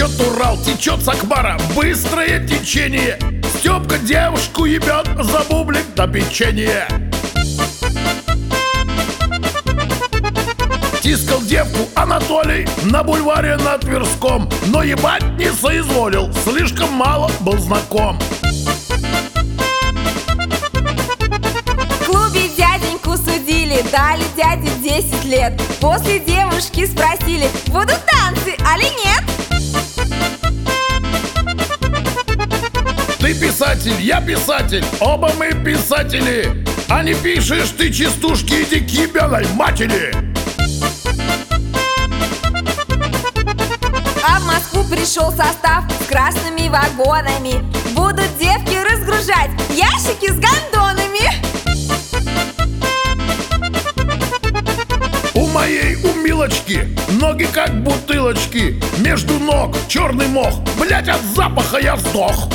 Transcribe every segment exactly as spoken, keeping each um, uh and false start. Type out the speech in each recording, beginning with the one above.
Течет Урал, течет Сакмара, быстрое течение. Степка девушку ебет за бублик до печенья. Тискал девку Анатолий на бульваре на Тверском, но ебать не соизволил, слишком мало был знаком. В клубе дяденьку судили, дали дяде десять лет. После девушки спросили, будут танцы, али нет? Ты писатель, я писатель, оба мы писатели. А не пишешь ты частушки, иди к ебаной матери. А в Москву пришел состав с красными вагонами. Будут девки разгружать ящики с гондонами. У моей, у Милочки, ноги как бутылочки. Между ног черный мох, блять, от запаха я сдох.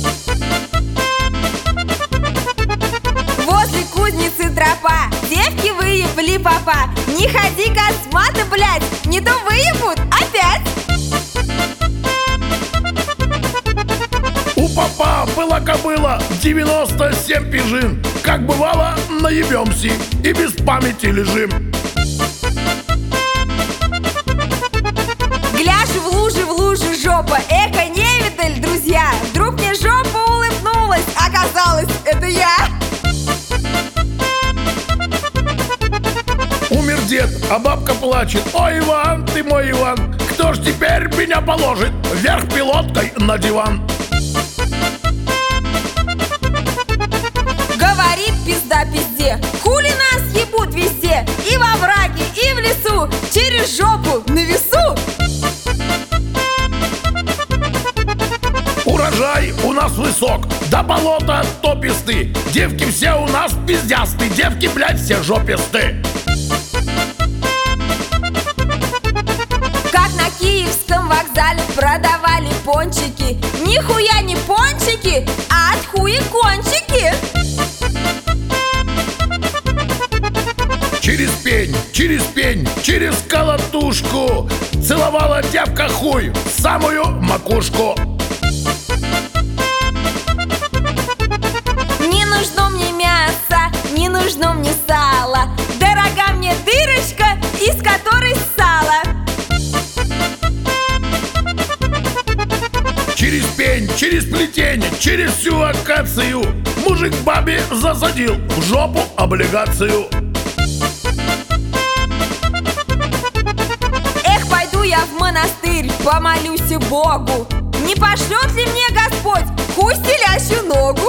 Возле кузницы тропа, девки выебли папа. Не ходи космато, блять, не то выебут опять. У папа была кобыла, девяносто семь пижин. Как бывало, наебемся и без памяти лежим. Гляжу в луже, в луже жопа, эко невидаль, друзья. Вдруг мне жопа улыбнулась, оказалось, это я. Умер дед, а бабка плачет. Ой, Иван, ты мой Иван, кто ж теперь меня положит вверх пилоткой на диван? Говорит пизда пизде, хули нас ебут везде. И во враге, и в лесу, через жопу на весу. Урожай у нас высок, до болота тописты. Девки все у нас пиздясты, девки, блядь, все жописты. Как на Киевском вокзале продавали пончики. Нихуя не пончики, а от хуя кончики. Через пень, через пень, через колотушку целовала девка хуй в самую макушку. Не нужно мне мясо, не нужно мне сало. Дорога мне дырочка, из которой сало. Через пень, через плетень, через всю акацию мужик бабе засадил в жопу облигацию. Эх, пойду я в монастырь, помолюсь Богу. Не пошлет ли мне Господь хуй стелящую ногу?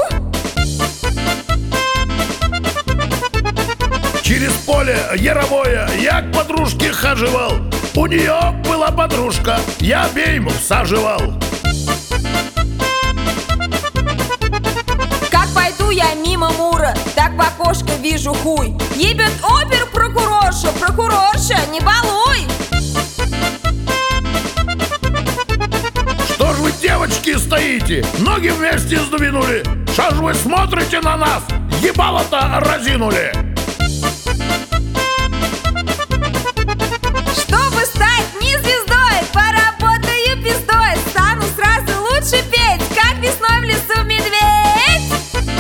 Через поле яровое я к подружке хаживал. У нее была подружка, я обеим всаживал. Как пойду я мимо Мура, так в окошко вижу хуй. Ебет опер-прокурорша, прокурорша, не балуй. Что ж вы, девочки, стоите, ноги вместе сдвинули? Что ж вы смотрите на нас, ебало-то разинули? Чтобы стать не звездой, поработаю пиздой. Стану сразу лучше петь, как весной в лесу медведь.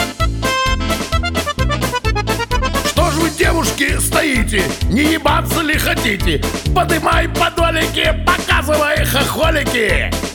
Что ж вы, девушки, стоите, не ебаться ли хотите? Подымай подолики, показывай хохолики.